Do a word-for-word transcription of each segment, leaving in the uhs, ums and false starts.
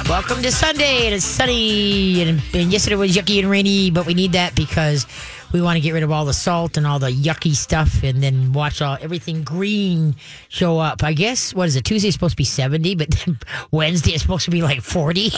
Welcome to Sunday, and it's sunny, and, and yesterday was yucky and rainy, but we need that because we want to get rid of all the salt and all the yucky stuff, and then watch all everything green show up. I guess, what is it, Tuesday is supposed to be seventy, but then Wednesday is supposed to be like forty.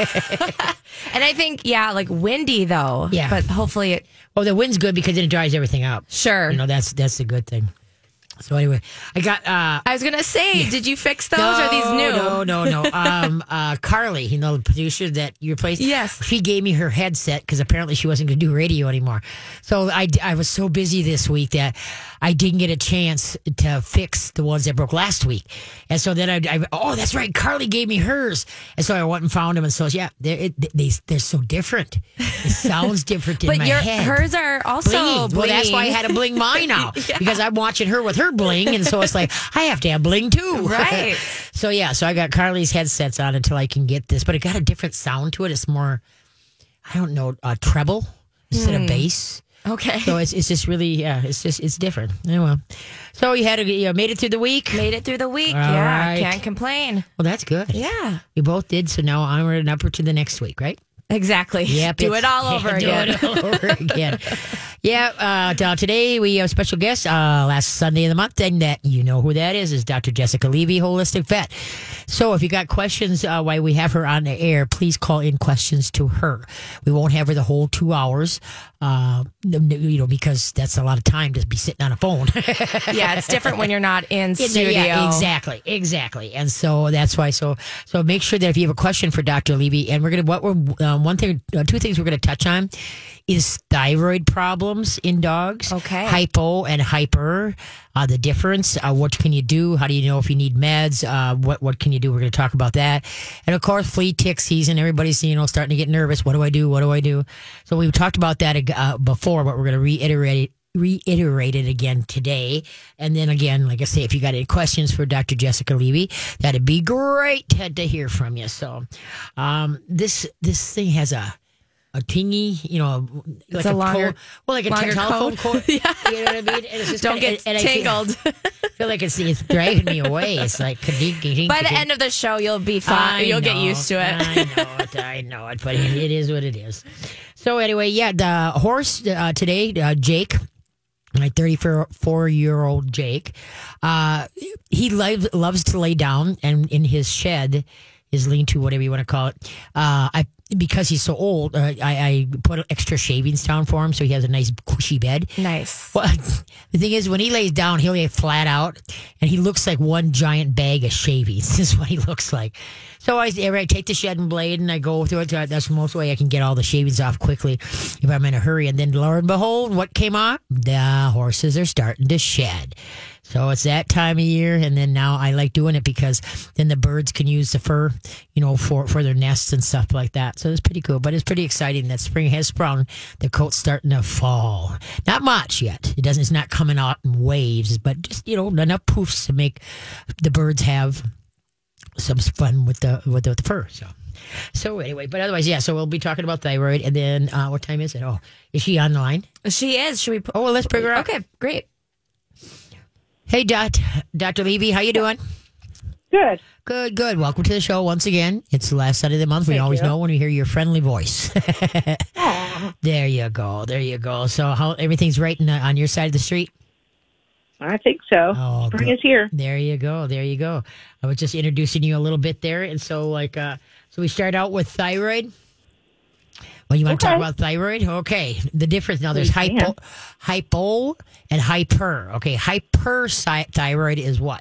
Oh. And I think, yeah, like windy, though. Yeah. But hopefully it... Well, the wind's good because then it dries everything up. Sure. You know, that's that's a good thing. So anyway, I got... Uh, I was going to say, yeah. did you fix those? no, Or are these new? No, no, no. um, uh, Carly, you know, the producer that you replaced? Yes. She gave me her headset because apparently she wasn't going to do radio anymore. So I, I was so busy this week that I didn't get a chance to fix the ones that broke last week. And so then I, I oh, that's right, Carly gave me hers. And so I went and found them. And so, yeah, they're, it, they, they're so different. It sounds different in but my your, head. hers are also Blinging. Well, that's why I had to bling mine out Yeah. because I'm watching her with her bling, and so it's like I have to have bling too, Right. So yeah, so I got Carly's headsets on until I can get this, but it got a different sound to it. It's more, I don't know, uh, treble instead Hmm. of bass. Okay. So it's it's just really yeah, it's just it's different. Anyway, so you had a, you made it through the week. Made it through the week. All yeah. right. Can't complain. Well, that's good. Yeah. We both did. So now onward and upward to the next week, right? Exactly. Yep, Do it's- it all over do again. it all over again. Yeah, uh, t- today we have a special guest, uh, last Sunday of the month, and that you know who that is, is Doctor Jessica Levy, Holistic Vet. So if you got questions uh, while we have her on the air, please call in questions to her. We won't have her the whole two hours, uh, you know, because that's a lot of time to be sitting on a phone. Yeah, it's different when you're not in In studio. the- yeah, exactly, exactly, and so that's why. So, so make sure that if you have a question for Doctor Levy, and we're gonna what we're um, one thing, uh, two things we're gonna touch on is thyroid problems in dogs. Okay. Hypo and hyper, uh, the difference. Uh, what can you do? How do you know if you need meds? Uh, what what can you do? We're gonna talk about that, and of course, flea tick season. Everybody's you know starting to get nervous. What do I do? What do I do? So we've talked about that uh, before, but we're gonna reiterate. reiterate it again today. And then again, like I say, if you got any questions for Doctor Jessica Levy, that'd be great to, to hear from you. So um, this this thing has a a tingy, you know, like a a longer- cold, well, like a longer telephone code. cord. Yeah. You know what I mean? And it's just Don't kinda, get and, and tangled. I feel, feel like it's it's dragging me away. It's like ka-dink, ka-dink, By the ka-dink. end of the show, you'll be fine. I You'll get know, used to it. I know it. I know it. But it, it is what it is. So anyway, yeah, the horse uh, today, uh, Jake. My thirty-four-year-old Jake, uh, he loves, loves to lay down, and in his shed, his lean-to, whatever you want to call it, uh, I because he's so old, uh, I, I put extra shavings down for him, so he has a nice cushy bed. Nice. Well, the thing is, when he lays down, he'll lay flat out, and he looks like one giant bag of shavings. This is what he looks like. So I, I take the shed blade, and I go through it. That's the most way I can get all the shavings off quickly if I'm in a hurry. And then, lo and behold, what came off? The horses are starting to shed. So it's that time of year, and then now I like doing it because then the birds can use the fur, you know, for, for their nests and stuff like that. So it's pretty cool, but it's pretty exciting that spring has sprung. The coat's starting to fall. Not much yet. It doesn't. It's not coming out in waves, but just you know enough poofs to make the birds have some fun with the with the, with the fur. So. So anyway, but otherwise, yeah. So we'll be talking about thyroid, and then uh, what time is it? Oh, is she on the line? She is. Should we? Put, Oh, well, let's bring her up. Okay, great. Hey, Dot, Doctor Levy, how you doing? Good. Good, good. Welcome to the show once again. It's the last Sunday of the month. We Thank always you. know when we hear your friendly voice. There you go. There you go. So how everything's right in, uh, on your side of the street? I think so. Oh, Spring good. is here. There you go. There you go. I was just introducing you a little bit there, and so like, uh, so we start out with thyroid. Well, you want to talk Okay. about thyroid? Okay. The difference now, there's We can. hypo, hypo and hyper. Okay. Hyperthyroid is what?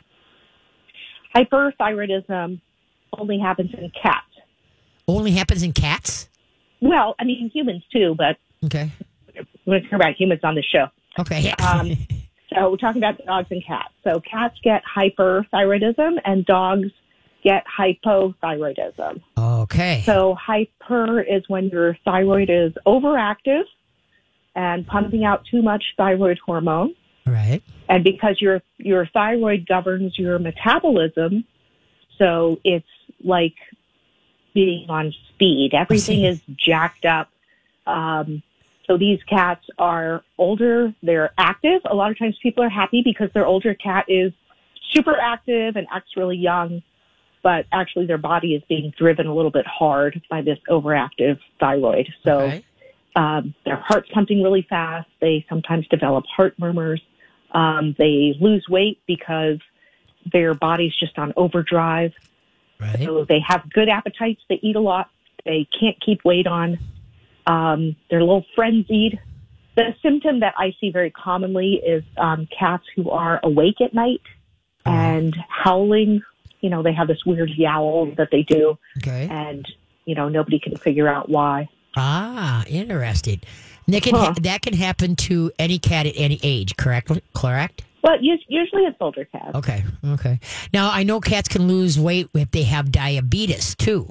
Hyperthyroidism only happens in cats. Only happens in cats? Well, I mean humans too, but Okay. we're talking about humans on the show. Okay. Um, so we're talking about dogs and cats. So cats get hyperthyroidism and dogs get hypothyroidism. Okay. So hyper is when your thyroid is overactive and pumping out too much thyroid hormone. Right. And because your your thyroid governs your metabolism, so it's like being on speed. Everything is jacked up. Um, so these cats are older. They're active. A lot of times people are happy because their older cat is super active and acts really young. but actually their body is being driven a little bit hard by this overactive thyroid. So Okay. um, their heart's pumping really fast. They sometimes develop heart murmurs. Um, they lose weight because their body's just on overdrive. Right. So they have good appetites. They eat a lot. They can't keep weight on. Um, they're a little frenzied. The symptom that I see very commonly is um, cats who are awake at night and howling. You know, they have this weird yowl that they do, Okay. and, you know, nobody can figure out why. Ah, interesting. And that can, Huh. ha- that can happen to any cat at any age, correct? Correct? But us- usually it's older cats. Okay, okay. Now, I know cats can lose weight if they have diabetes, too.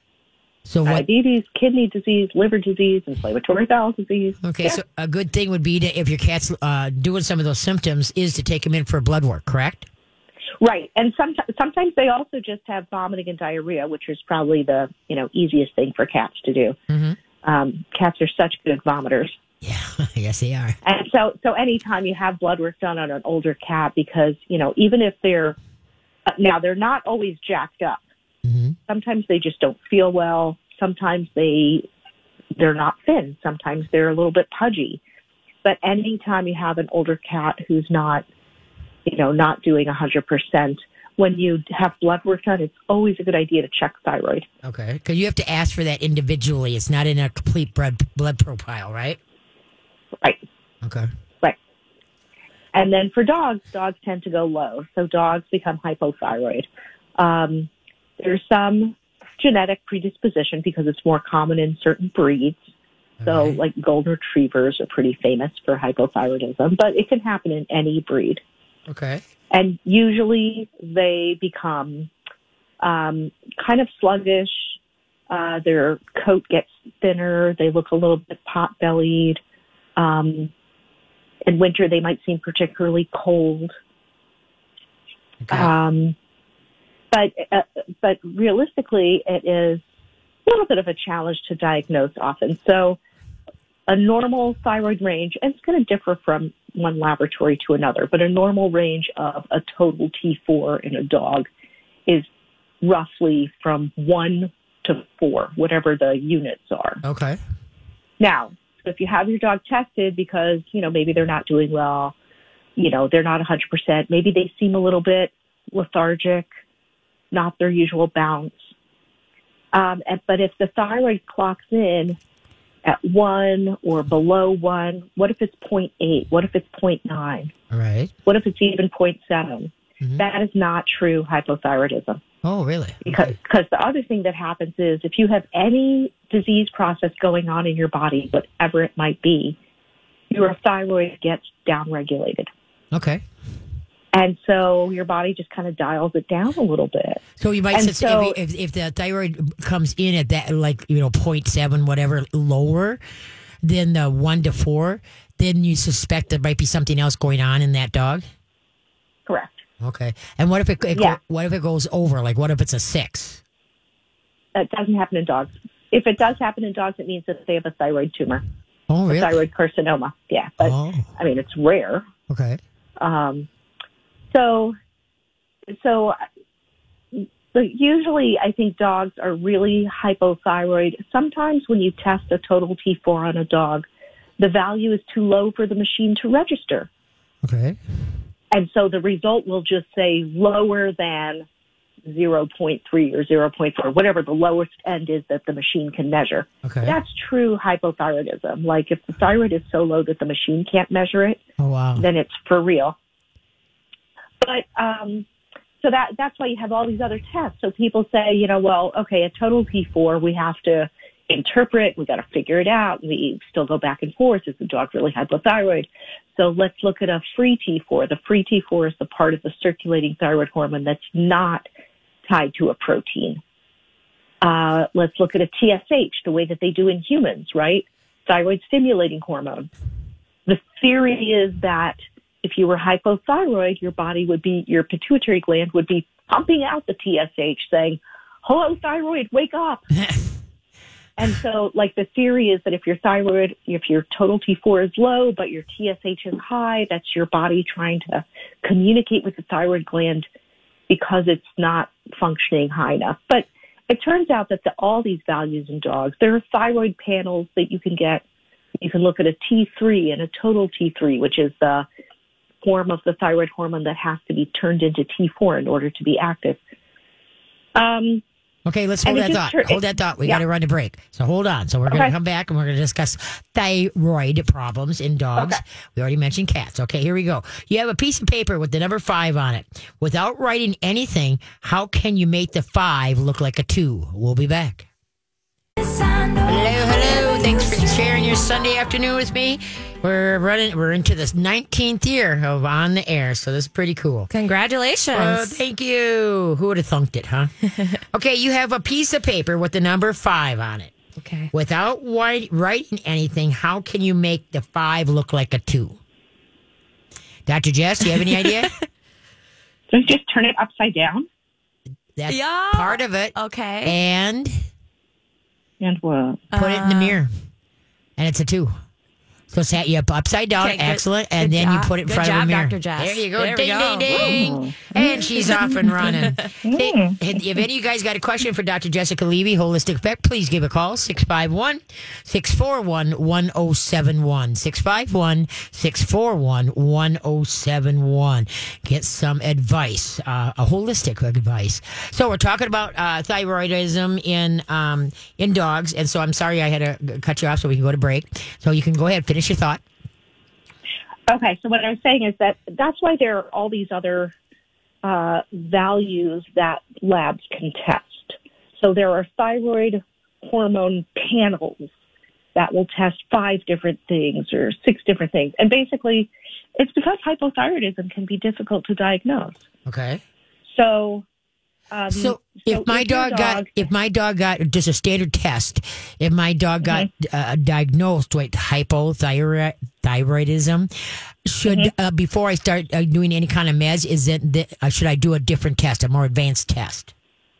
So what? Diabetes, kidney disease, liver disease, inflammatory bowel disease. Okay, Yeah. so a good thing would be to, if your cat's uh, doing some of those symptoms, is to take them in for blood work, correct? Right. And sometimes, sometimes they also just have vomiting and diarrhea, which is probably the, you know, easiest thing for cats to do. Mm-hmm. Um, cats are such good vomiters. Yeah, yes, they are. And so, so anytime you have blood work done on an older cat, because, you know, even if they're, uh, now they're not always jacked up. Mm-hmm. Sometimes they just don't feel well. Sometimes they, they're not thin. Sometimes they're a little bit pudgy. But anytime you have an older cat who's not, you know, not doing one hundred percent, when you have blood work done, it's always a good idea to check thyroid. Okay, because you have to ask for that individually. It's not in a complete blood, blood profile, right? Right. Okay. Right. And then for dogs, dogs tend to go low. So dogs become hypothyroid. Um, there's some genetic predisposition because it's more common in certain breeds. So Okay. like golden retrievers are pretty famous for hypothyroidism, but it can happen in any breed. Okay. And usually they become um, kind of sluggish. Uh, their coat gets thinner. They look a little bit pot-bellied. Um, in winter, they might seem particularly cold. Okay. Um, but uh, but realistically, it is a little bit of a challenge to diagnose often. So a normal thyroid range, and it's going to differ from one laboratory to another, but a normal range of a total T four in a dog is roughly from one to four, whatever the units are. Okay. Now, if you have your dog tested because, you know, maybe they're not doing well, you know, they're not one hundred percent, maybe they seem a little bit lethargic, not their usual bounce. Um, and, but if the thyroid clocks in at one or below one, what if it's zero point eight? What if it's zero point nine? All right. What if it's even zero point seven? Mhm. That is not true hypothyroidism. Oh, really? Because Okay. because the other thing that happens is if you have any disease process going on in your body, whatever it might be, your thyroid gets downregulated. Okay. And so your body just kind of dials it down a little bit. So you might And say so- if, if if the thyroid comes in at that, like, you know, point seven, whatever, lower than the one to four, then you suspect there might be something else going on in that dog. Correct. Okay. And what if it, it Yeah. go, what if it goes over? Like, what if it's a six? That doesn't happen in dogs. If it does happen in dogs, it means that they have a thyroid tumor, Oh, a really? thyroid carcinoma. Yeah. But, Oh, I mean, it's rare. okay. Um, so, so but usually I think dogs are really hypothyroid. Sometimes when you test a total T four on a dog, the value is too low for the machine to register. Okay. And so the result will just say lower than zero point three or zero point four, whatever the lowest end is that the machine can measure. Okay. That's true hypothyroidism. Like if the thyroid is so low that the machine can't measure it, Oh, wow. then it's for real. But um, so that that's why you have all these other tests. So people say, you know, well, okay, a total T four, we have to interpret, we got to figure it out. We still go back and forth. Is the dog really hypothyroid? So let's look at a free T four. The free T four is the part of the circulating thyroid hormone that's not tied to a protein. Uh, let's look at a T S H, the way that they do in humans, right? Thyroid stimulating hormone. The theory is that if you were hypothyroid, your body would be, your pituitary gland would be pumping out the T S H saying, hello, thyroid, wake up. And so, like, the theory is that if your thyroid, if your total T four is low, but your T S H is high, that's your body trying to communicate with the thyroid gland because it's not functioning high enough. But it turns out that the, all these values in dogs, there are thyroid panels that you can get. You can look at a T three and a total T three, which is the form of the thyroid hormone that has to be turned into T four in order to be active. Um, Okay, let's hold that thought. Hold that thought. We yeah. got to run a break. So hold on. So we're going to Okay. come back and we're going to discuss thyroid problems in dogs. Okay. We already mentioned cats. Okay, here we go. You have a piece of paper with the number five on it. Without writing anything, how can you make the five look like a two? We'll be back. Hello, hello. Thanks for sharing your Sunday afternoon with me. We're running. We're into this nineteenth year of On the Air, so this is pretty cool. Congratulations. Oh, thank you. Who would have thunked it, huh? Okay, you have a piece of paper with the number five on it. Okay. Without white, writing anything, how can you make the five look like a two? Doctor Jess, do you have any idea? So just turn it upside down. That's Yeah. part of it. Okay. And And what? put it in the mirror. And it's a two. So set you up upside down, Okay, good- excellent, and good then job. you put it in Good front of job, the mirror. Doctor Jess. There you go, There we ding, go. ding, ding, and she's off and running. Hey, if any of you guys got a question for Doctor Jessica Levy, Holistic Vet, please give a call six five one, six four one, one oh seven one six five one, six four one, one oh seven one. Get some advice, uh, a holistic advice. So we're talking about uh, thyroidism in um, in dogs, and so I'm sorry I had to cut you off so we can go to break. So you can go ahead, finish your thought. Okay, so what I was saying is that that's why there are all these other uh, values that labs can test. So there are thyroid hormone panels that will test five different things or six different things. And basically, it's because hypothyroidism can be difficult to diagnose. Okay. So, um, So if my if your dog, got if my dog got just a standard test, if my dog got uh, diagnosed with hypothyroidism, should uh, before I start uh, doing any kind of meds, is it that, uh, should I do a different test, a more advanced test?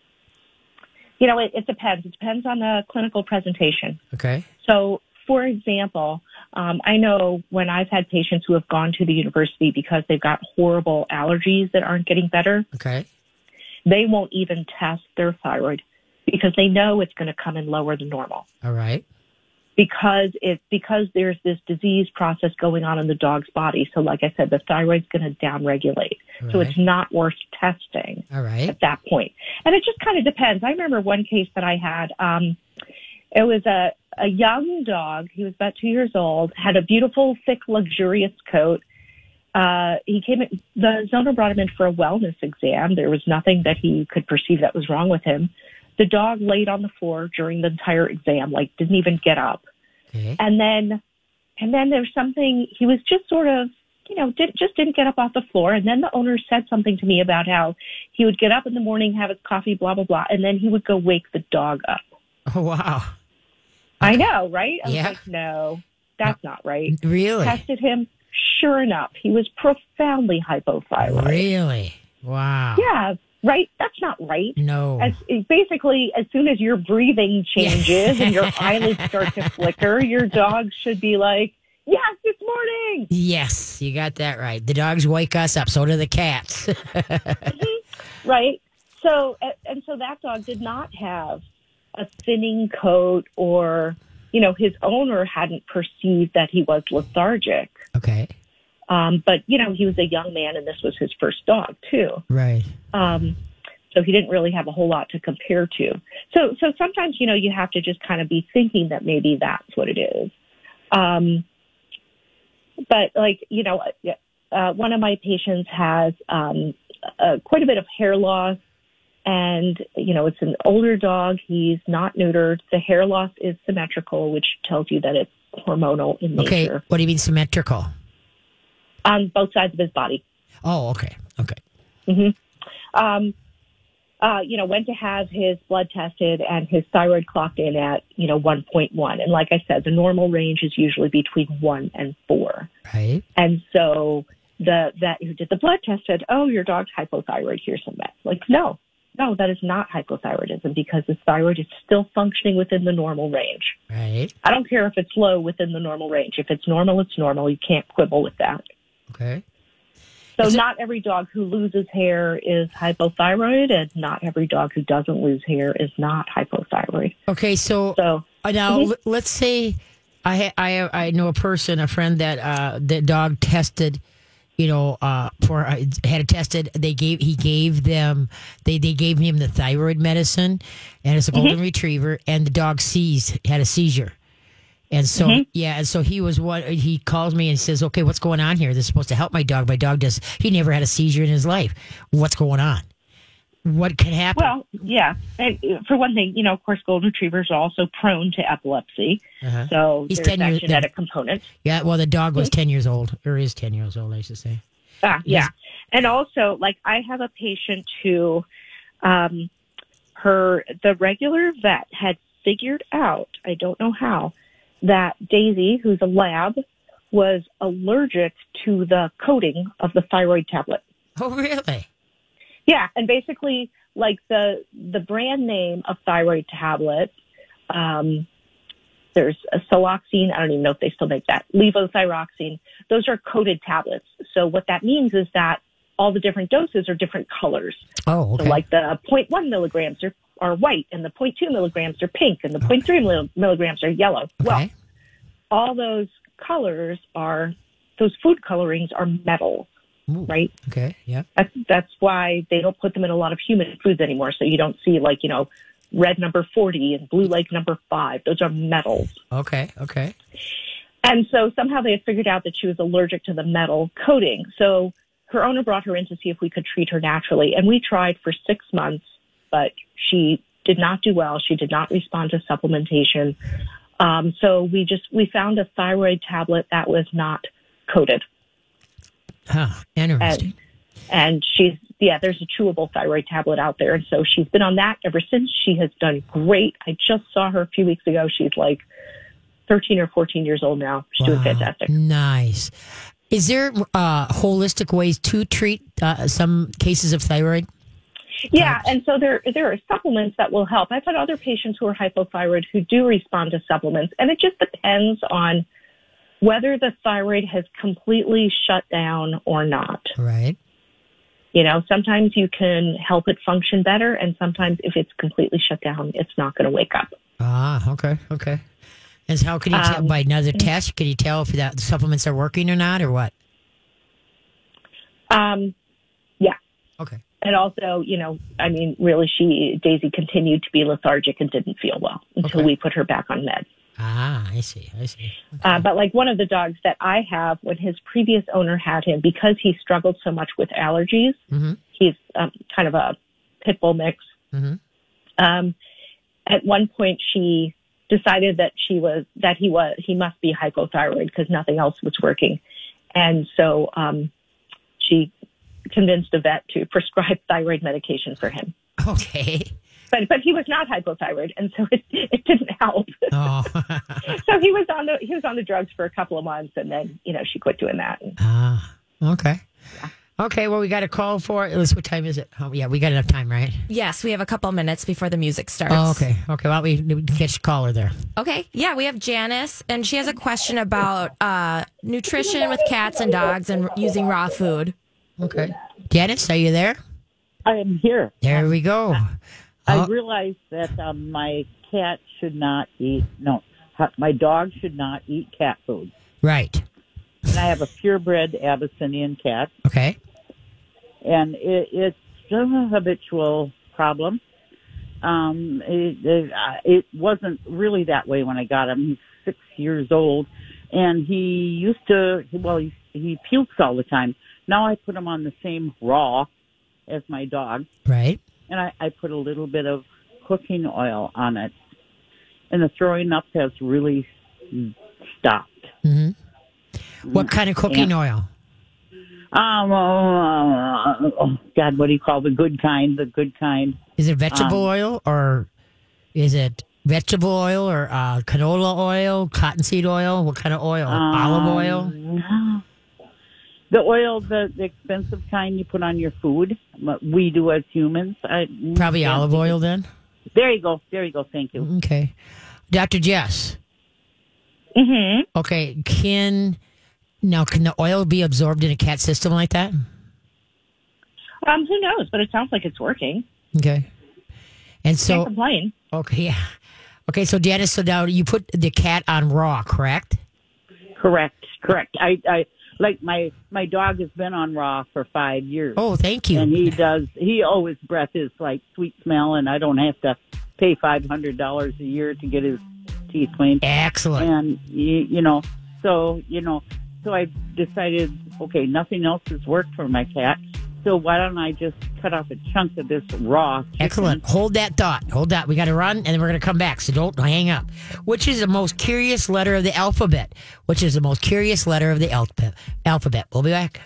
you know, it, it depends. It depends on the clinical presentation. Okay. So, for example, um, I know when I've had patients who have gone to the university because they've got horrible allergies that aren't getting better, Okay. they won't even test their thyroid because they know it's going to come in lower than normal. All right. Because it because there's this disease process going on in the dog's body. So, like I said, the thyroid's going to downregulate. All So right. it's not worth testing All right. at that point. And it just kind of depends. I remember one case that I had. Um, it was a a young dog. He was about two years old. Had a beautiful, thick, luxurious coat. Uh, he came. In, the owner brought him in for a wellness exam. There was nothing that he could perceive that was wrong with him. The dog laid on the floor during the entire exam, like didn't even get up. Okay. And then, and then there's something, he was just sort of, you know, did, just didn't get up off the floor. And then the owner said something to me about how he would get up in the morning, have his coffee, blah, blah, blah. And then he would go wake the dog up. Oh, wow. I know, right? I was Yeah. like, no, that's not right. Really? Tested him. Sure enough, he was profoundly hypothyroid. Really? Wow. Yeah, right. That's not right. No. As basically, as soon as your breathing changes and your eyelids start to flicker, your dog should be like, "Yes, it's morning." Yes, you got that right. The dogs wake us up. So do the cats. Right. So, and so that dog did not have a thinning coat, or you know, his owner hadn't perceived that he was lethargic. Okay. Um, but you know, he was a young man, and this was his first dog too. Right. Um, so he didn't really have a whole lot to compare to. So, so sometimes, you know, you have to just kind of be thinking that maybe that's what it is. Um, but like, you know, uh, one of my patients has um, uh, quite a bit of hair loss, and, you know, it's an older dog. He's not neutered. The hair loss is symmetrical, which tells you that it's hormonal in Okay. nature What do you mean symmetrical? on both sides of his body. Oh, okay. Okay. Mm-hmm. Um, uh, you know, went to have his blood tested, and his thyroid clocked in at, you know, one point one. And like I said, the normal range is usually between one and four. Right. And so the vet who did the blood test said, "Oh, your dog's hypothyroid. Here's some meds." Like, no, no, that is not hypothyroidism, because his thyroid is still functioning within the normal range. Right. I don't care if it's low within the normal range. If it's normal, it's normal. You can't quibble with that. Okay. So Is it- not every dog who loses hair is hypothyroid, and not every dog who doesn't lose hair is not hypothyroid. Okay, so, So uh, now Mhm. l- let's say I ha- I I know a person, a friend that uh, the dog tested, you know, uh, for uh, had it tested. They gave he gave them they they gave him the thyroid medicine, and it's a golden retriever, and the dog seized had a seizure. And so, yeah, and so he was what he calls me and says, "Okay, what's going on here? This is supposed to help my dog. My dog does. He never had a seizure in his life. What's going on? What can happen?" Well, yeah. And uh, for one thing, you know, of course, golden retrievers are also prone to epilepsy. Uh-huh. So He's there's ten that years- genetic component. Yeah, well, the dog was ten years old, or is ten years old, I should say. Ah, yeah. And also, like, I have a patient who, um, her, the regular vet had figured out, I don't know how, that Daisy, who's a lab, was allergic to the coating of the thyroid tablet. Oh, really? Yeah, and basically, like the the brand name of thyroid tablets, um, there's a Siloxine. I don't even know if they still make that. Levothyroxine. Those are coated tablets. So what that means is that all the different doses are different colors. Oh, okay. So like the zero point one milligrams are, are white, and the zero point two milligrams are pink, and the zero point three mil- milligrams are yellow. Well, Okay. all those colors are, those food colorings are metals, Ooh, right? Okay, yeah. That's, that's why they don't put them in a lot of human foods anymore. So you don't see like, you know, red number forty and blue lake number five. Those are metals. Okay, okay. And so somehow they had figured out that she was allergic to the metal coating. So her owner brought her in to see if we could treat her naturally. And we tried for six months, but she did not do well. She did not respond to supplementation. Um, so we just, we found a thyroid tablet that was not coated. Huh, interesting. And, and she's, yeah, there's a chewable thyroid tablet out there. And so she's been on that ever since. She has done great. I just saw her a few weeks ago. She's like thirteen or fourteen years old now. She's doing Wow, fantastic. Nice. Is there uh, holistic ways to treat uh, some cases of thyroid? Yeah, and so there there are supplements that will help. I've had other patients who are hypothyroid who do respond to supplements, and it just depends on whether the thyroid has completely shut down or not. Right. You know, sometimes you can help it function better, and sometimes if it's completely shut down, it's not going to wake up. Ah, okay, okay. And so how can you tell Um, by another test? Can you tell if that the supplements are working or not, or what? Um, yeah. Okay. And also, you know, I mean, really, she, Daisy continued to be lethargic and didn't feel well until Okay. we put her back on meds. Ah, I see. I see. Okay. Uh, but like one of the dogs that I have, when his previous owner had him, because he struggled so much with allergies, Mm-hmm. he's um, kind of a pit bull mix. Mm-hmm. Um, at one point, she decided that she was that he was he must be hypothyroid because nothing else was working, and so um, she convinced a vet to prescribe thyroid medication for him. Okay. But but he was not hypothyroid, and so it, it didn't help. Oh. So he was on the he was on the drugs for a couple of months, and then you know she quit doing that. Ah. Okay. Okay. Well, we got a call for. Let's. What time is it? Oh, yeah, we got enough time, right? Yes, we have a couple minutes before the music starts. Oh, okay. Okay. Well, we, we catch the caller there. Okay. Yeah, we have Janice, and she has a question about uh, nutrition with cats and dogs and using raw food. Okay. Janice, are you there? I am here. There we go. I Oh, realize that um, my cat should not eat, no, ha- my dog should not eat cat food. right. And I have a purebred Abyssinian cat, Okay. and it, it's a habitual problem. Um, it, it, uh, it wasn't really that way when I got him. He's six years old, and he used to, well, he, he pukes all the time. Now I put him on the same raw as my dog. Right. And I, I put a little bit of cooking oil on it. And the throwing up has really stopped. Mm-hmm. What kind of cooking oil? Um, uh, oh, God, what do you call the good kind? The good kind. Is it vegetable Um, oil or is it vegetable oil or uh, canola oil, cottonseed oil? What kind of oil? Olive oil? Um, The oil, the, the expensive kind you put on your food. What we do as humans. I, Probably yeah. olive oil then? There you go. There you go. Thank you. Okay. Doctor Jess. Mm-hmm. Okay. Can now can the oil be absorbed in a cat system like that? Um, who knows? But it sounds like it's working. Okay. And Can't so, complain. okay, yeah. Okay, so Janice, so now you put the cat on raw, correct? Correct, correct. I, I like my my dog has been on raw for five years. Oh, thank you. And he does. He always breath is like sweet smell, and I don't have to pay five hundred dollars a year to get his teeth cleaned. Excellent. And you, you know, so you know, so I decided, okay, nothing else has worked for my cat. So why don't I just cut off a chunk of this raw chicken? Excellent. Hold that thought. Hold that. We got to run, and then we're going to come back. So don't hang up. Which is the most curious letter of the alphabet? Which is the most curious letter of the alphabet? Alphabet. We'll be back.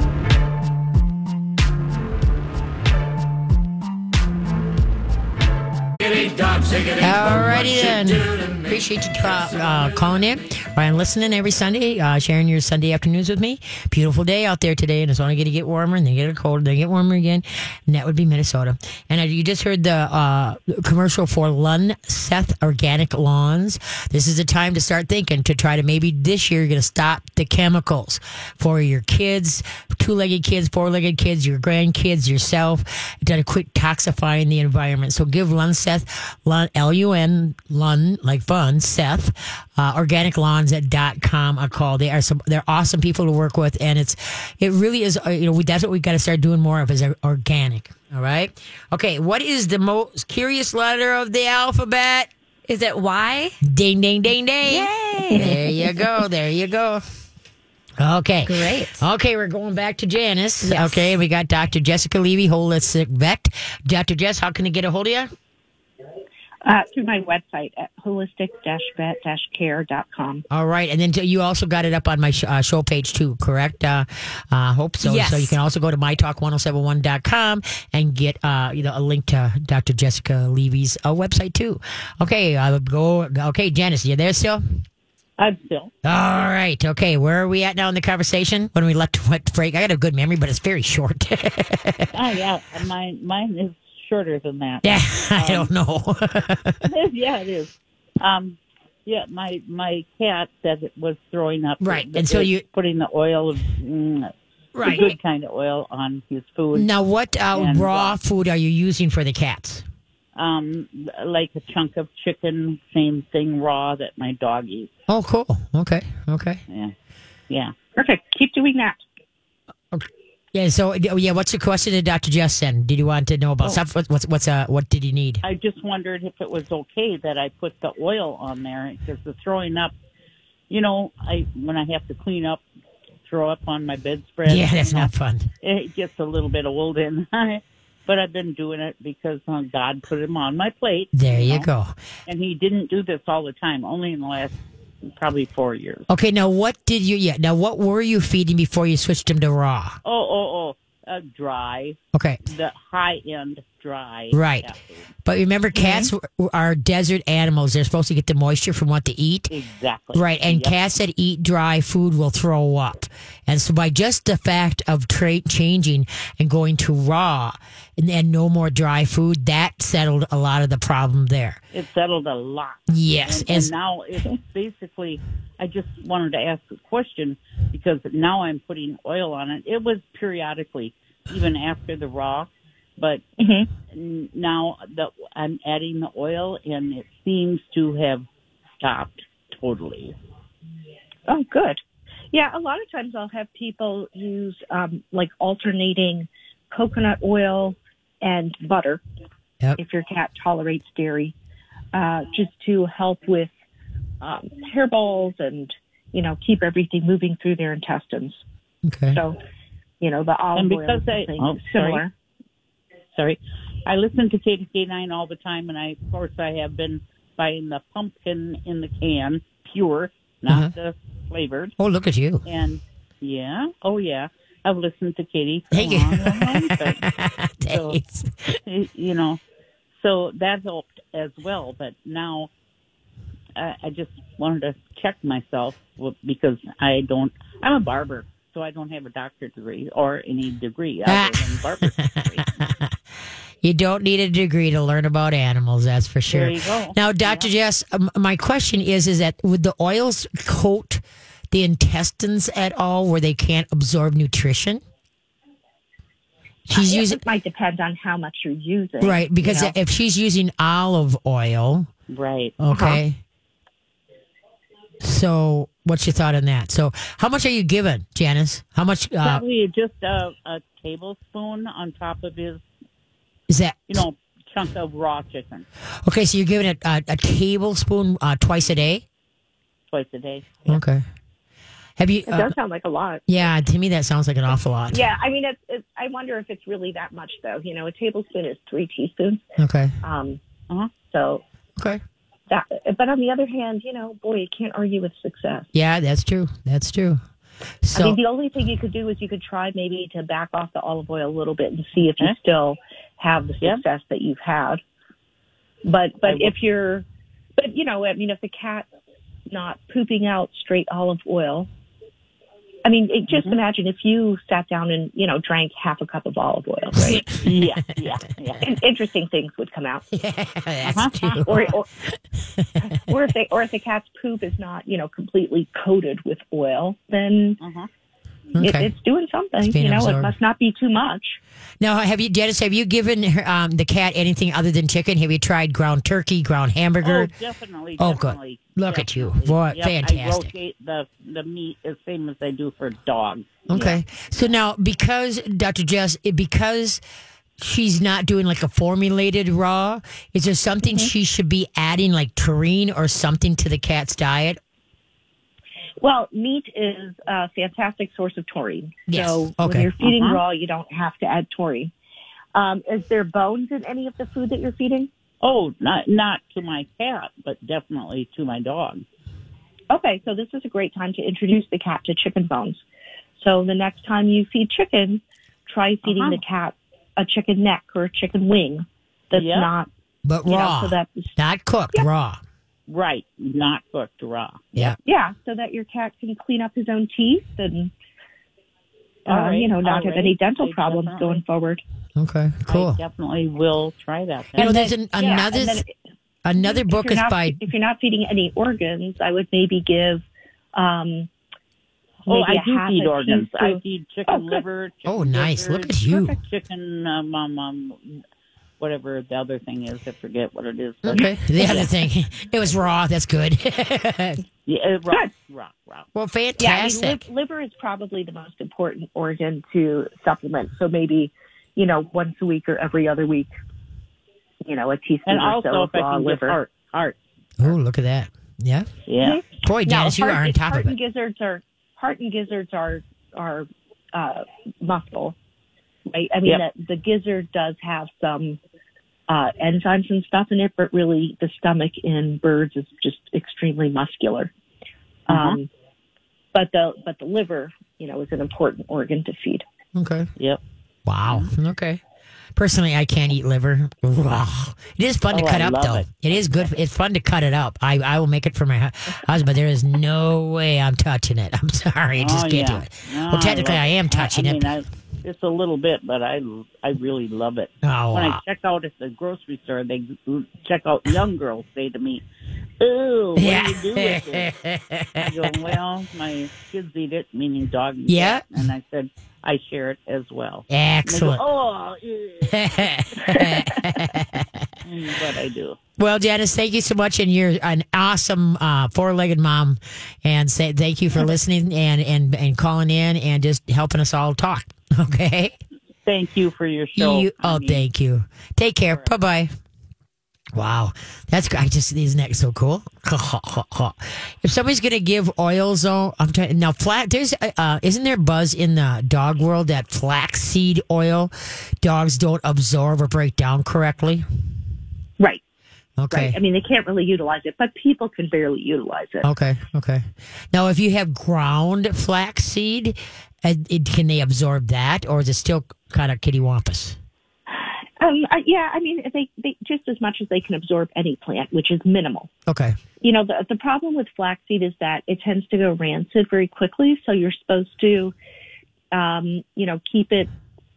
Alrighty then. Appreciate you uh, calling in and listening every Sunday, uh, sharing your Sunday afternoons with me. Beautiful day out there today, and it's only going to get warmer, and then get colder, then get warmer again, and that would be Minnesota. And uh, you just heard the uh, commercial for Lund Seth Organic Lawns. This is the time to start thinking to try to maybe this year you're going to stop the chemicals for your kids, two-legged kids, four-legged kids, your grandkids, yourself, to quit toxifying the environment. So give Lund Seth, Lund, L U N, Lund, like fun, Seth, uh, organic lawns at dot com a call. They are some, they're awesome people to work with, and it's, it really is, uh, you know, we, that's what we've got to start doing more of is organic. All right. Okay. What is the most curious letter of the alphabet? Is it Y? Ding, ding, ding, ding. Yay. There you go. There you go. Okay. Great. Okay, we're going back to Janice. Yes. Okay, we got Doctor Jessica Levy, holistic vet. Doctor Jess, how can I get a hold of you? Uh, through my website at holistic vet care dot com. All right, and then t- you also got it up on my sh- uh, show page too, correct? Uh, uh, hope so. Yes. So you can also go to my talk ten seventy-one dot com and get uh, you know a link to Doctor Jessica Levy's uh, website too. Okay, I'll go. Okay, Janice, you there still? I'm still. All right. Okay. Where are we at now in the conversation? When we left what break? I got a good memory, but it's very short. Oh yeah, mine mine is shorter than that. Yeah, I don't know. Yeah, it is. Um, yeah, my my cat said it was throwing up. Right, the- and so the- you- putting the oil, mm, the Right. good kind of oil on his food. Now, what uh, And raw raw. food are you using for the cats? Um, like a chunk of chicken, same thing raw that my dog eats. Oh, cool. Okay. Okay. Yeah, yeah. Perfect. Keep doing that. Yeah. So, oh, yeah. What's the question that Doctor Jess sent? Did you want to know about Oh. stuff? What's what's uh what did you need? I just wondered if it was okay that I put the oil on there because the throwing up. You know, I when I have to clean up, throw up on my bedspread. Yeah, that's you know, not fun. It gets a little bit old, and I, but I've been doing it because uh, God put him on my plate. There you know? go. And He didn't do this all the time, only in the last probably four years. Okay. Now, what did you? Yeah. Now, what were you feeding before you switched him to raw? Oh, oh, oh, uh, dry, Okay. the high end dry. Right. cat food. But remember, cats w- are desert animals. They're supposed to get the moisture from what they eat. Exactly. Right, and Yep. cats that eat dry food will throw up. And so by just the fact of tra- changing and going to raw and, and no more dry food, that settled a lot of the problem there. It settled a lot. Yes. And, as- and now it's basically, I just wanted to ask a question because now I'm putting oil on it. It was periodically, even after the raw, but Mm-hmm. n- now the, I'm adding the oil and it seems to have stopped totally. Oh, good. Yeah, a lot of times I'll have people use um, like alternating coconut oil and butter Yep. if your cat tolerates dairy, uh, just to help with um, hairballs and, you know, keep everything moving through their intestines. Okay. So, you know, the olive And oil because is I- something oh, sorry. similar. Sorry. I listen to K D K nine all the time, and I, of course, I have been buying the pumpkin in the can, pure, not Uh-huh. the flavored. Oh, look at you. And yeah, oh yeah, I've listened to Katie for Thank a you. long, long, long time. So, Thanks. you know, so that helped as well. But now, I, I just wanted to check myself w- because I don't. I'm a barber, so I don't have a doctorate degree or any degree other than barber degree. You don't need a degree to learn about animals, that's for sure. There you go. Now, Doctor Jess, um, my question is, is that would the oils coat the intestines at all where they can't absorb nutrition? She's Uh, using It might depend on how much you're using. right because you know? if she's using olive oil, Right. okay. So, what's your thought on that? So, how much are you giving, Janice? How much uh, Probably just a, a tablespoon on top of his, is that? you know, chunk of raw chicken Okay, so you're giving it a, a tablespoon uh, twice a day. twice a day. Okay. Have you? It Uh, does sound like a lot. yeah, to me that sounds like an awful lot. Yeah, I mean, it's, it's, I wonder if it's really that much, though. You know, a tablespoon is three teaspoons. Okay. Um, Uh-huh. so Okay. that, but on the other hand, you know, boy, you can't argue with success. Yeah, that's true. That's true. So, I mean, the only thing you could do is you could try maybe to back off the olive oil a little bit and see if you Okay. still have the Yeah. success that you've had. But I but will- if you're, but you know, I mean, if the cat's not pooping out straight olive oil, I mean, it, just Mhm. imagine if you sat down and you know drank half a cup of olive oil, right? Yeah, yeah, yeah. And interesting things would come out. yeah, that's Uh-huh. true. Or, or, or if they, or if the cat's poop is not, you know, completely coated with oil, then Uh-huh. it, Okay. it's doing something. It's being You know, absorbed. it must not be too much. Now, have you, Dennis? Have you given her, um, the cat anything other than chicken? Have you tried ground turkey, ground Oh, hamburger? definitely. Oh, good. definitely, Look at you. definitely. Boy, Yep, fantastic. I rotate the the meat as same as I do for dogs. Okay. So now, because Doctor Jess, it- because she's not doing like a formulated raw, is there something Mm-hmm. she should be adding, like taurine or something, to the cat's diet? Well, meat is a fantastic source of taurine. Yes. So Okay. when you're feeding Uh-huh. raw, you don't have to add taurine. Um, is there bones in any of the food that you're feeding? Oh, not not to my cat, but definitely to my dog. Okay, so this is a great time to introduce the cat to chicken bones. So the next time you feed chicken, try feeding Uh-huh. the cat a chicken neck or a chicken wing that's Yep. not, But you know, raw, so that not cooked, raw. Right, not cooked raw. Yeah. yeah, so that your cat can clean up his own teeth and All uh, right, you know not all have right. any dental I problems definitely- going forward. Okay. Cool. I definitely will try that. You know, And there's then- an, yeah, another and then th- another if book you're is not, by. if you're not feeding any organs, I would maybe give um Oh, maybe I a do half feed a organs. I teaspoon- feed chicken Oh, good. liver. Chicken Oh, nice. Look gizzards, at you. Chicken, um, um, um, whatever the other thing is. I forget what it is. But Okay. The other thing, it was raw. That's good. yeah, uh, raw, raw, raw. Well, Yeah, I mean, fantastic. li- liver is probably the most important organ to supplement. So maybe, you know, once a week or every other week, you know, a teaspoon And or also, so if of I raw can get liver. heart, heart. Oh, look at that. Yeah. Yeah. Boy, Dennis, now, you heart, are on top heart of and it. gizzards are heart and gizzards are are uh, muscle, right? I mean, Yep. the, the gizzard does have some uh, enzymes and stuff in it, but really the stomach in birds is just extremely muscular. Mhm. Um, but the but the liver, you know, is an important organ to feed. Okay. Yep. Wow. Okay. Personally, I can't eat liver. Ugh. It is fun to Oh, cut I up, love though. it. It is good. It's fun to cut it up. I, I will make it for my hu- husband. There is no way I'm touching it. I'm sorry. I just Oh, can't yeah. do it. No, Well, technically, love I am it. touching I, I it. mean, I, just a little bit, but I, I really love it. Oh, When I wow. check out at the grocery store, they check out. Young girls say to me, "Ooh, what do you do with it?" I go, "Well, my kids eat it," meaning dog and Yeah. cat. And I said, "I share it as well." And they go, Excellent. "Oh, ew." Mm, but I do. Well, Janice, thank you so much, and you're an awesome uh, four-legged mom. And say thank you for listening and, and and calling in and just helping us all talk. Okay. Thank you for your show. You, I oh, mean, thank you. Take care. Bye bye. Wow, that's I just isn't that so cool? If somebody's gonna give oils, though, I'm trying now. Flat there's uh, isn't there buzz in the dog world that flaxseed oil dogs don't absorb or break down correctly? Right. Okay. Right. I mean, they can't really utilize it, but people can barely utilize it. Okay, okay. Now, if you have ground flaxseed, uh, it, can they absorb that, or is it still kind of kittywampus? Um, uh, yeah, I mean, they, they just as much as they can absorb any plant, which is minimal. Okay, You know, the the problem with flaxseed is that it tends to go rancid very quickly. So you're supposed to, um, you know, keep it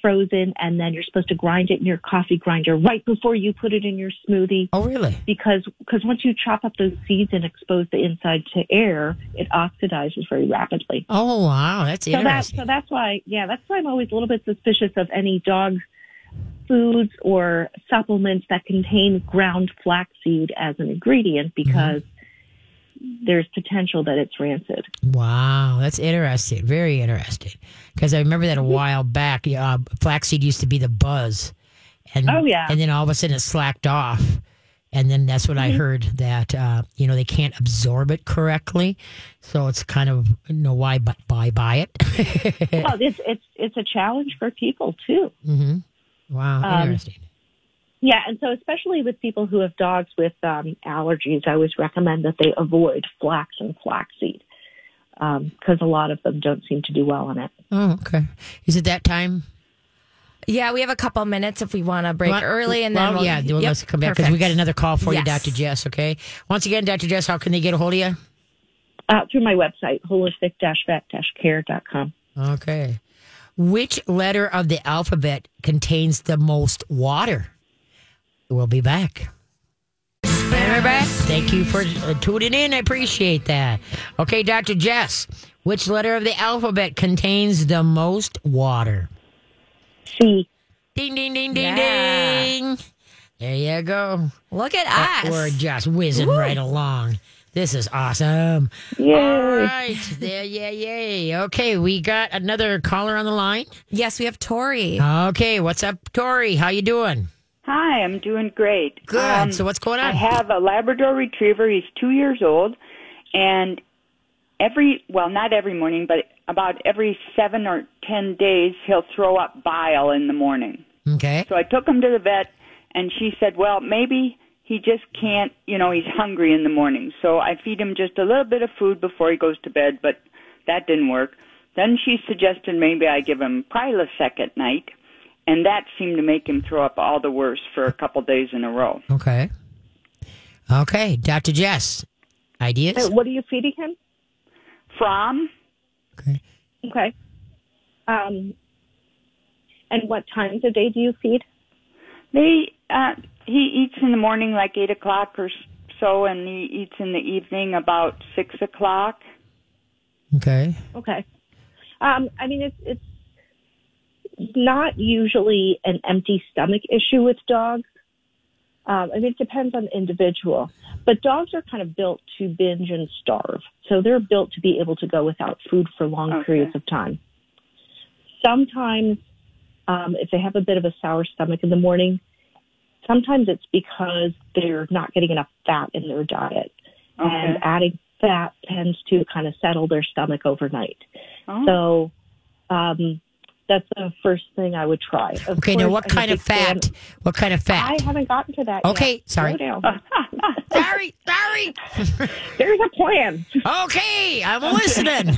frozen, and then you're supposed to grind it in your coffee grinder right before you put it in your smoothie. Oh, really? Because cause once you chop up those seeds and expose the inside to air, it oxidizes very rapidly. Oh, wow. That's So, that, interesting. so that's why, yeah, that's why I'm always a little bit suspicious of any dog foods or supplements that contain ground flaxseed as an ingredient, because there's potential that it's rancid. Wow, that's interesting. Very interesting. Because I remember that a while back, uh, flaxseed used to be the buzz. And, Oh, yeah. And then all of a sudden it slacked off. And then that's what I heard, that, uh, you know, they can't absorb it correctly. So it's kind of, you know, why bu- buy, buy it? Well, it's, it's, it's a challenge for people, too. hmm Wow, Um, interesting. Yeah, and so especially with people who have dogs with um, allergies, I always recommend that they avoid flax and flaxseed, because a lot of them don't seem to do well on it. Oh, okay. Is it that time? Yeah, we have a couple minutes if we want to break Well, early, and well, then we'll, yeah, well, yep, let's come back because we got perfect. another call for you, Yes. Doctor Jess, okay? Once again, Doctor Jess, how can they get a hold of you? Uh, through my website, holistic vet care dot com. Okay. Which letter of the alphabet contains the most water? We'll be back. And we're back. Thank you for uh, tuning in. I appreciate that. Okay, Doctor Jess, which letter of the alphabet contains the most water? C. Ding, ding, ding, ding, Yeah. ding. There you go. Look at Uh, us. we're just whizzing right along. This is awesome. Yay. All right. There, yeah, yay. Okay, we got another caller on the line. Yes, we have Tori. Okay, what's up, Tori? How you doing? Hi, I'm doing great. Good. Um, So what's going on? I have a Labrador Retriever. He's two years old, and every, well, not every morning, but about every seven or ten days, he'll throw up bile in the morning. Okay. So I took him to the vet, and she said, well, maybe he just can't, you know, he's hungry in the morning. So I feed him just a little bit of food before he goes to bed, but that didn't work. Then she suggested maybe I give him Prilosec at night, and that seemed to make him throw up all the worse for a couple days in a row. Okay. Okay, Doctor Jess, ideas? Uh, What are you feeding him? From Okay. Okay. Um, and what times a day do you feed? they, uh, he eats in the morning like eight o'clock or so, and he eats in the evening about six o'clock. Okay. Okay. Um, I mean, it's it's not usually an empty stomach issue with dogs. Um, I mean, it depends on the individual. But dogs are kind of built to binge and starve. So they're built to be able to go without food for long Okay. periods of time. Sometimes, um, if they have a bit of a sour stomach in the morning, sometimes it's because they're not getting enough fat in their diet. Okay. And adding fat tends to kind of settle their stomach overnight. Oh. So um, that's the first thing I would try. Of Okay, now course, what I'm a kind of big fan- fat? What kind of fat? I haven't gotten to that Okay, yet. sorry. Slow down. Sorry, sorry. There's a plan. Okay, I'm listening.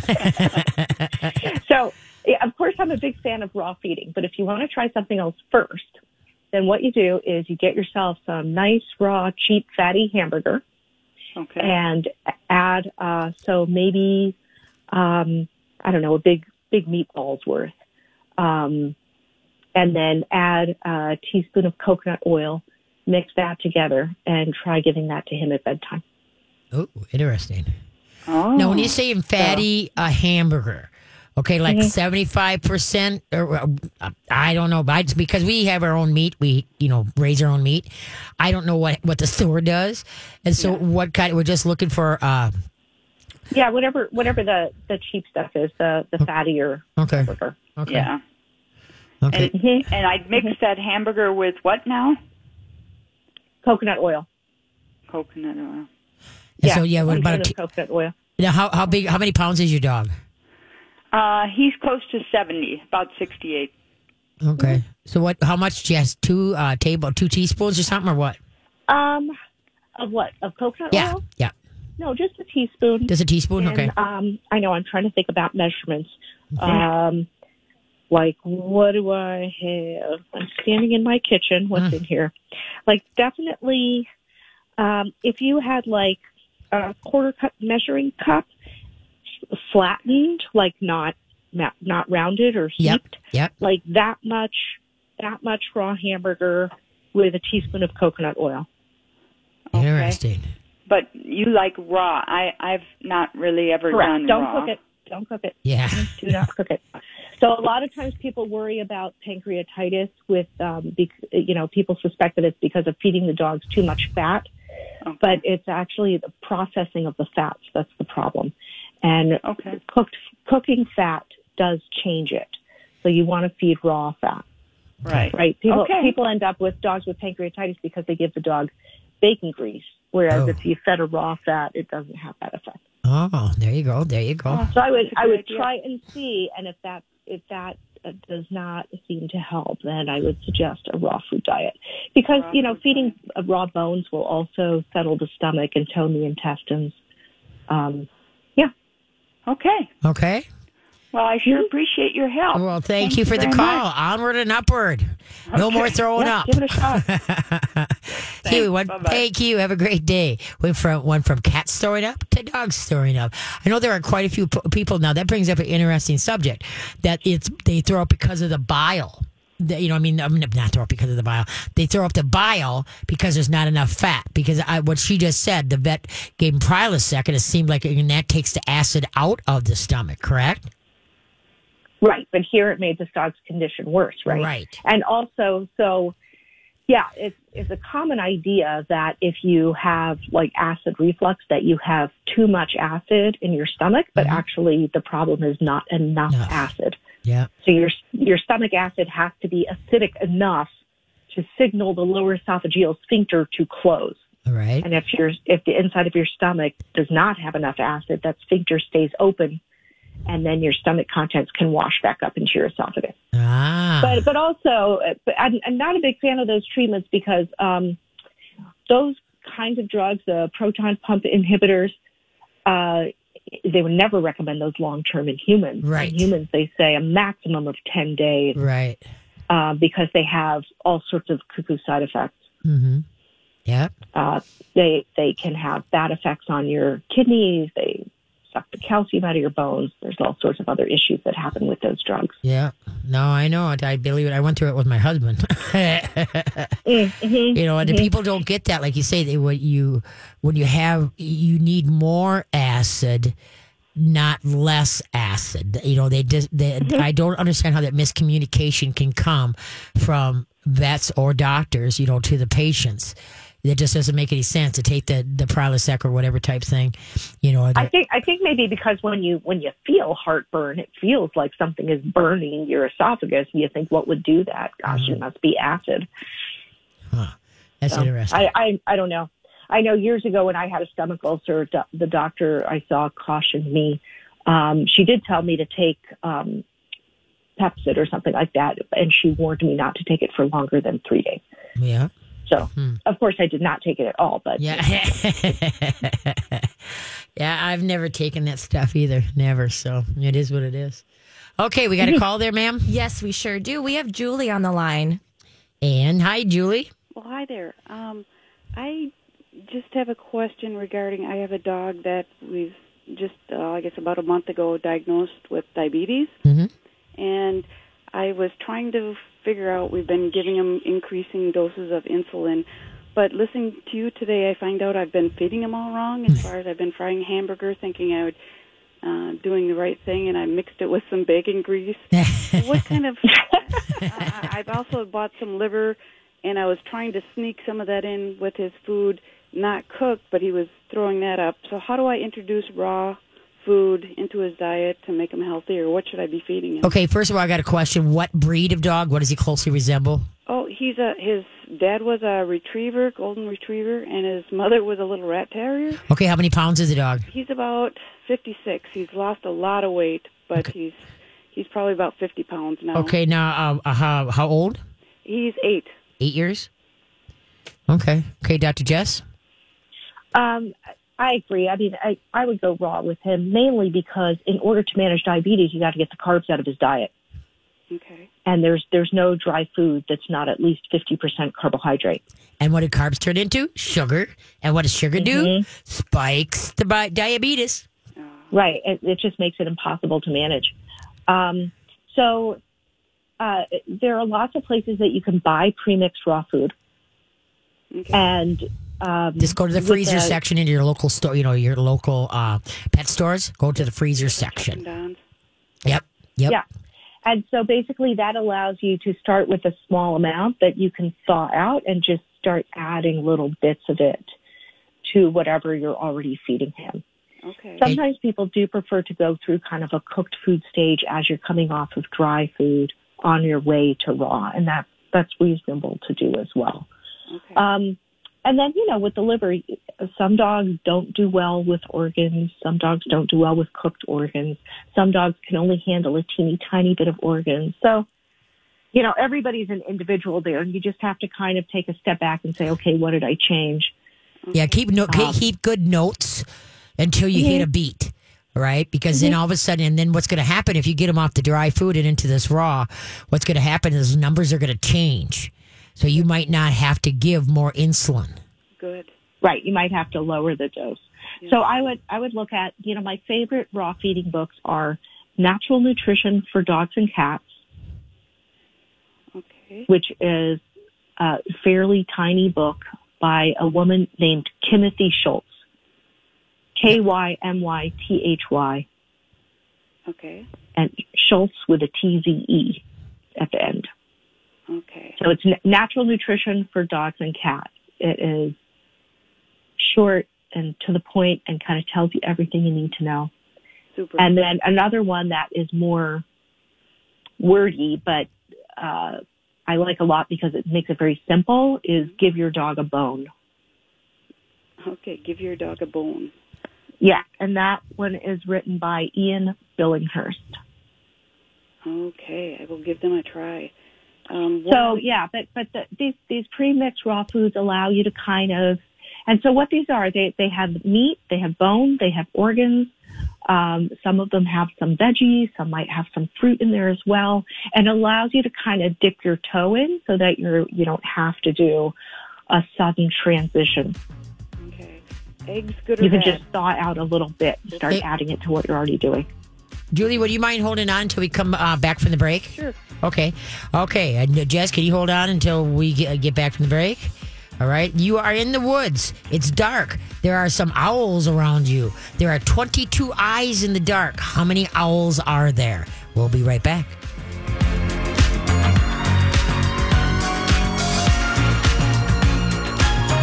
So, yeah, of course, I'm a big fan of raw feeding. But if you want to try something else first, then what you do is you get yourself some nice, raw, cheap, fatty hamburger. Okay. And add, uh, so maybe, um, I don't know, a big, big meatball's worth. Um, and then add a teaspoon of coconut oil, mix that together, and try giving that to him at bedtime. Oh, interesting. Oh. Now, when you say fatty a hamburger, okay, like Mm-hmm. seventy-five percent, or uh, I don't know, but I, because we have our own meat, we, you know, raise our own meat. I don't know what, what the store does. And so what kind, we're just looking for, uh, Yeah, whatever, whatever the, the cheap stuff is, the, the fattier okay, hamburger. okay, Yeah. okay. And, Mhm. and I'd mix that hamburger with what now? Coconut oil. Coconut oil. And so, yeah, what one about a tin t- of coconut oil? now, how, how big, how many pounds is your dog? Uh, he's close to seventy, about sixty-eight. Okay. So what, how much, Jess? Two, uh, table, two teaspoons or something, or what? Um, of what? Of coconut Yeah, oil? yeah. No, just a teaspoon. Just a teaspoon? And, Okay. um, I know I'm trying to think about measurements. Um, like, what do I have? I'm standing in my kitchen. What's Mm. in here? Like, definitely, um, if you had like a quarter cup measuring cup, flattened, like not ma- not rounded or Yep. heaped, Yep. like that much, that much raw hamburger with a teaspoon of coconut oil. Interesting. But you like raw. I, I've not really ever Correct. done Don't raw. cook it. Don't cook it. Yeah. Do not cook it. So a lot of times people worry about pancreatitis with, um, bec- you know, people suspect that it's because of feeding the dogs too much fat, Okay. but it's actually the processing of the fats that's the problem. And Okay. cooked cooking fat does change it. So you want to feed raw fat, Right. right? People Okay. people end up with dogs with pancreatitis because they give the dog bacon grease, whereas Oh. if you fed a raw fat, it doesn't have that effect. Oh, there you go. There you go. So I would That's a I good would idea. try and see, and if that if that uh, does not seem to help, then I would suggest a raw food diet because Raw you know food feeding uh, raw bones will also settle the stomach and tone the intestines. Um, yeah. Okay. Okay. Well, I sure appreciate your help. Well, thank, you for the very call. much. Onward and upward. No more throwing Yeah, up. give it a shot. Hey, one, Bye-bye. thank you. Have a great day. Went from one from cat storing up to dog storing up. I know there are quite a few p- people now. That brings up an interesting subject that it's they throw up because of the bile. The- you know, I mean, I mean, not throw up because of the bile. They throw up the bile because there's not enough fat. Because I, what she just said, the vet gave him Prilosec, and it seemed like and that takes the acid out of the stomach. Correct? Right, but here it made this dog's condition worse, right? Right. And also, so yeah, it's it's a common idea that if you have like acid reflux, that you have too much acid in your stomach, but actually the problem is not enough Enough. acid. Yeah. So your your stomach acid has to be acidic enough to signal the lower esophageal sphincter to close. All right. And if your if the inside of your stomach does not have enough acid, that sphincter stays open, and then your stomach contents can wash back up into your esophagus. Ah. But but also, but I'm, I'm not a big fan of those treatments because um, those kinds of drugs, the proton pump inhibitors, uh, they would never recommend those long term in humans. Right. In humans, they say a maximum of ten days right. uh, because they have all sorts of cuckoo side effects. Mm-hmm. Yeah. Uh, they they can have bad effects on your kidneys. They suck the calcium out of your bones. There's all sorts of other issues that happen with those drugs. Yeah. No, I know it. I believe it. I went through it with my husband. Mm-hmm. You know, and the people don't get that. Like you say, they what you when you have you need more acid, not less acid. You know, they just they, I don't understand how that miscommunication can come from vets or doctors, you know, to the patients. It just doesn't make any sense to take the the Prilosec or whatever type thing. You know, I think I think maybe because when you when you feel heartburn, it feels like something is burning your esophagus, and you think, what would do that? Gosh, Mm-hmm. it must be acid. huh, that's So, interesting. I, I I don't know. I know years ago when I had a stomach ulcer, do- the doctor I saw cautioned me. Um, she did tell me to take um, Pepcid or something like that, and she warned me not to take it for longer than three days. yeah. So, of course, I did not take it at all. But Yeah. Yeah, I've never taken that stuff either. Never. So it is what it is. Okay, we got a call there, ma'am. Yes, we sure do. We have Julie on the line. And hi, Julie. Well, hi there. Um, I just have a question regarding. I have a dog that we've just, uh, I guess, about a month ago diagnosed with diabetes, Mhm. and I was trying to figure out. We've been giving him increasing doses of insulin, but listening to you today, I find out I've been feeding him all wrong. As far as I've been frying hamburger, thinking I would. Uh, doing the right thing, and I mixed it with some bacon grease. What kind of? I, I've also bought some liver, and I was trying to sneak some of that in with his food, not cooked, but he was throwing that up. So how do I introduce raw food into his diet to make him healthy, or what should I be feeding him? Okay, first of all, I got a question. What breed of dog? What does he closely resemble? Oh, he's a his dad was a retriever, golden retriever, and his mother was a little rat terrier. Okay, how many pounds is the dog? He's about fifty-six. He's lost a lot of weight, but Okay. he's he's probably about fifty pounds now. Okay, now uh, how how old? He's eight. Eight years. Okay. Okay, Doctor Jess. Um, I agree. I mean, I, I would go raw with him mainly because in order to manage diabetes, you got to get the carbs out of his diet. Okay. And there's there's no dry food that's not at least fifty percent carbohydrate. And what do carbs turn into? Sugar. And what does sugar do? Spikes the bi- diabetes. Right. It, it just makes it impossible to manage. Um, so uh, there are lots of places that you can buy premixed raw food. Okay. And um, Just go to the with freezer the- section in your local store, you know, your local uh, pet stores. Go to the freezer And section. downs. Yep. Yep. Yeah. And so basically that allows you to start with a small amount that you can thaw out and just start adding little bits of it to whatever you're already feeding him. Okay. Sometimes people do prefer to go through kind of a cooked food stage as you're coming off of dry food on your way to raw, and that that's reasonable to do as well. Okay. Um, and then, you know, with the liver, some dogs don't do well with organs. Some dogs don't do well with cooked organs. Some dogs can only handle a teeny tiny bit of organs. So, you know, everybody's an individual there, and you just have to kind of take a step back and say, okay, what did I change? Yeah, keep no, Um, keep good notes until you hit a beat, right? Because then all of a sudden, and then what's going to happen if you get them off the dry food and into this raw? What's going to happen is numbers are going to change, so you might not have to give more insulin. Good. Right, you might have to lower the dose. So I would I would look at, you know, my favorite raw feeding books are Natural Nutrition for Dogs and Cats, Okay. which is a fairly tiny book by a woman named Kymothy Schultz. K Y M Y T H Y, Okay. and Schultz with a T Z E at the end. Okay. So it's n- Natural Nutrition for Dogs and Cats. It is short and to the point and kind of tells you everything you need to know. Super. And then another one that is more wordy, but uh, I like a lot because it makes it very simple, is Give Your Dog a Bone. Okay. Give your dog a bone. Yeah, and that one is written by Ian Billinghurst. Okay. I will give them a try. Um, So what- yeah, but but the, these these pre-mixed raw foods allow you to kind of, and so what these are, they they have meat, they have bone, they have organs. Um, some of them have some veggies, some might have some fruit in there as well, and allows you to kind of dip your toe in so that you're you don't have to do a sudden transition. Okay. Eggs, good or You can bad? just thaw out a little bit, and start Okay. adding it to what you're already doing. Julie, would you mind holding on until we come uh, back from the break? Sure. Okay. Okay. Uh, Jess, can you hold on until we get, get back from the break? All right. You are in the woods. It's dark. There are some owls around you. There are twenty-two eyes in the dark. How many owls are there? We'll be right back.